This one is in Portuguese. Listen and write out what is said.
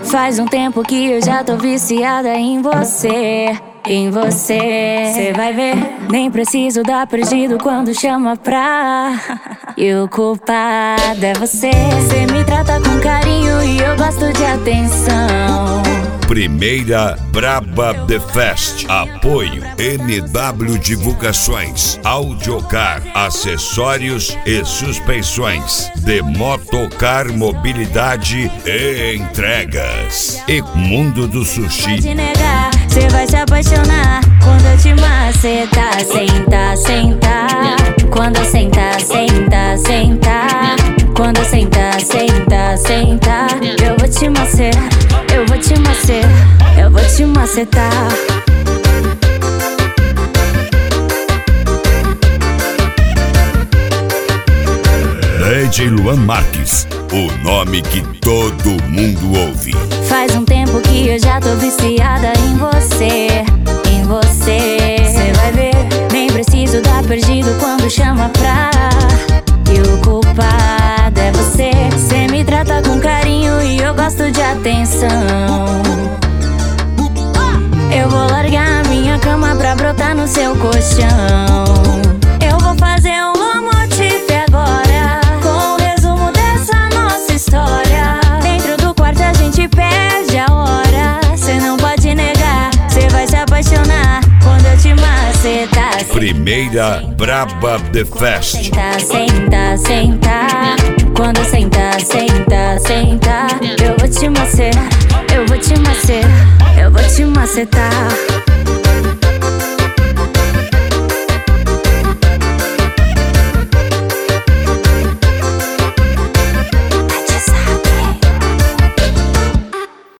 Faz um tempo que eu já tô viciada em você. Em você, cê vai ver. Nem preciso dar perdido quando chama pra. E o culpado é você. Cê me trata com carinho e eu gosto de atenção. Primeira Braba The Fest. Apoio NW Divulgações, Audiocar, acessórios e suspensões, de Motocar Mobilidade e Entregas. E Mundo do Sushi. Pode negar, cê vai se apaixonar quando eu te macetar. Senta, senta. Quando senta, senta, senta. Quando senta, senta, senta. Eu vou te macetar, eu vou te macetar, eu vou te macetar. DJ Luan Marques, o nome que todo mundo ouve. Faz um tempo que eu já tô viciada em você. Em você, cê vai ver. Nem preciso dar perdido quando chama pra. E o culpado é você. Cê me trata com carinho e eu gosto de atenção. Eu vou largar a minha cama pra brotar no seu colchão. Eu vou fazer um lomotif agora, com o resumo dessa nossa história. Dentro do quarto a gente perde a hora. Cê não pode negar, cê vai se apaixonar quando eu te macetar. Primeira Braba The Fest. Senta, senta, senta. Quando senta, senta, senta. Eu vou te macetar, eu vou te macetar, eu vou te macetar.